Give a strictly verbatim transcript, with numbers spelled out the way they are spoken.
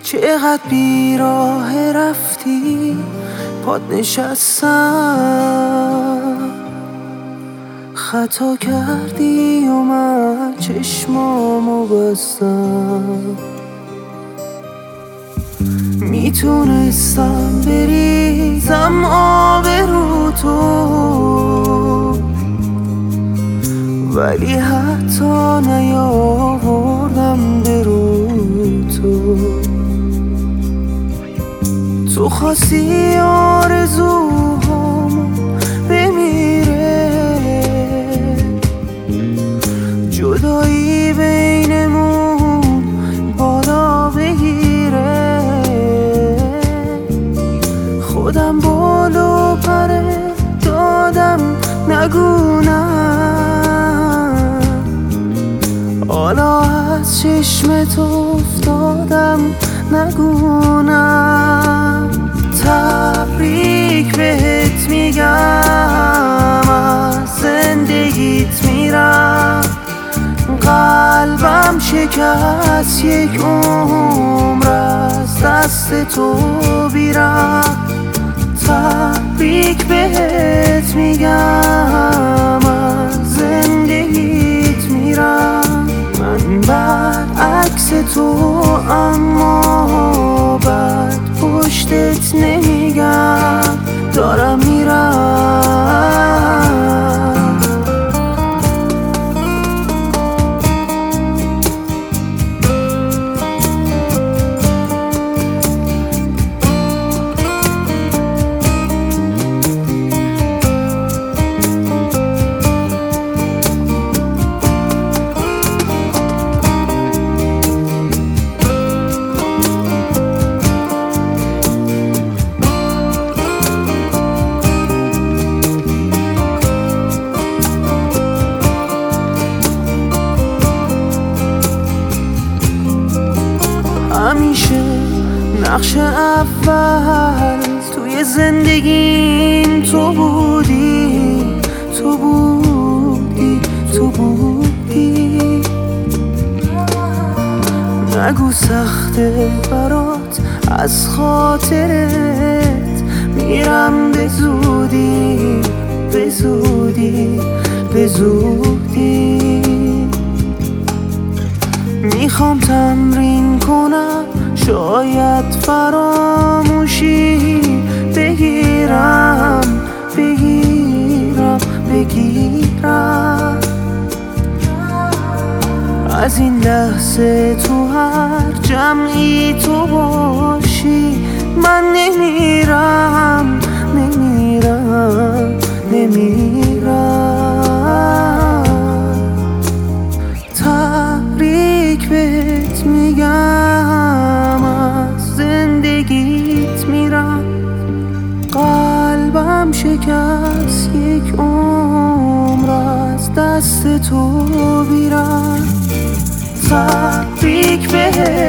چقدر بیراه رفتی پاد نشستم، خطا کردی و من چشمامو بستم. میتونستم بریزم آب رو تو، ولی حتی نیاوردم به رو تو. تو خواستی آرزوهامو بمیره، جدایی بینمون بالا بگیره. خودم بالو پره دادم نگو نه، حالا از چشمت افتادم نگو نه. تبریک بهت میگم از زندگیت میرم، قلبم شکست یک عمر از دست تو بیرم. تبریک بهت میگم از زندگیت میرم، من برعکس تو اما بد پشتت نمیگم، دارم میرم. همیشه نقش اول توی زندگیم تو بودی، تو بودی، تو بودی. نگو سخته برات از خاطرت میرم به زودی، به زودی، به زودی. میخوام تمرین کنم شاید فراموشی بگیرم، بگیرم، بگیرم. از این لحظه تو هر جمعی تو باشی من نمیرم، نمیرم، نمیرم. تبریک بهت میگم از زندگیت میرم، قلبم شکست یک عمر از دست تو بیرم. تبریک بهت